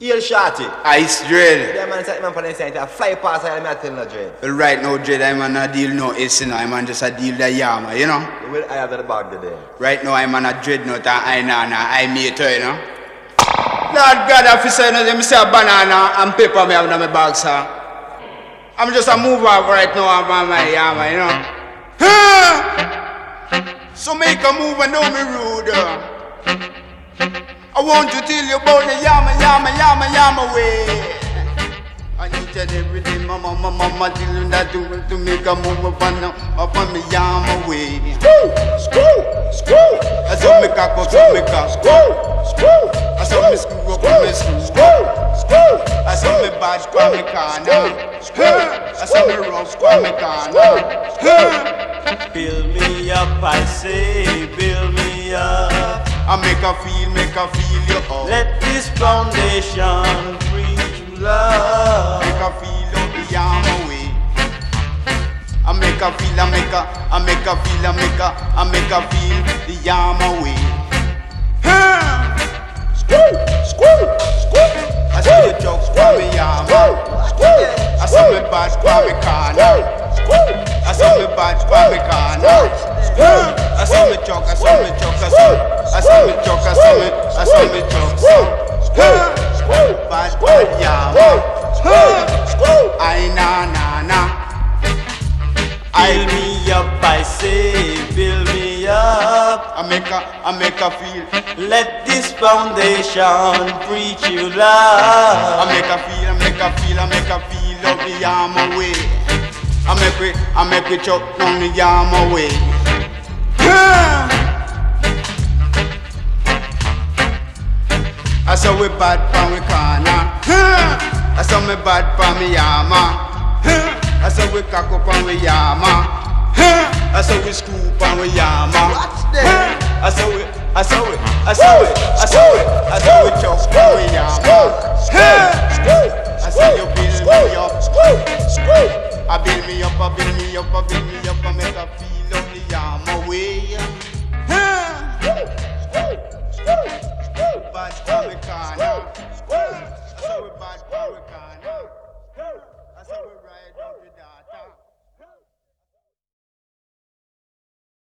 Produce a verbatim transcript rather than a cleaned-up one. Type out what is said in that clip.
Heel shorty. Ice dread. Yeah, man, say man for the inside, I fly past and I tell no dread. Well, right now, dread, I'm on a deal no it's you know, I'm on just a deal the yama, you know. Well, I have the bag today. Right now, I'm on a dread note and I know, I mate her, you know. Lord God, officer, you know, them say a banana and paper me have in my bag, sir. I'm just a move off right now, I'm on my yama, you know. So make a move and know me rude. I want to tell you about the yama, yama, yama, yama way. I need to every day, mama, mama, mama, tell you that to, to make a move up on, up on me yama way. Screw, screw, screw. I saw me cock up, saw me cock. Screw, screw. I saw me screw up on me screw. Screw, screw. I saw me badge for me corner. Screw. I saw me rough for me corner. Screw. Build me up, I say, build me up. I make her feel, make her feel you up. Let this foundation preach you love. Make her feel up the arm away. I make her feel, I make her, I make her feel, I make her, I make her feel the arm away. Screw, screw, screw. I see the jokes for me arm. I saw me badge for me corner. I saw me badge for me corner. I saw me choke, I saw me choke, I saw me. I saw me choke, I saw me, I saw me choke, so bad, bad, yeah, I na na na. Build me up, I say, build me up. I make her, I make her feel. Let this foundation preach you love. I make her feel, I make her feel, I make her feel love the arm away. I make we, I make we choke down the arm away. I saw we bad for me corner. I saw me bad for me yama. I saw we cock up on we yama. I saw we scoop on we yama. I saw we, I saw we, I saw we, I saw we, I saw we chop on we yama. I saw you build me up. I build me up, I build me up, I build me up. I make her feel up the yama way. Bad for me corner. I saw we bad for me corner. I saw we ride out the data.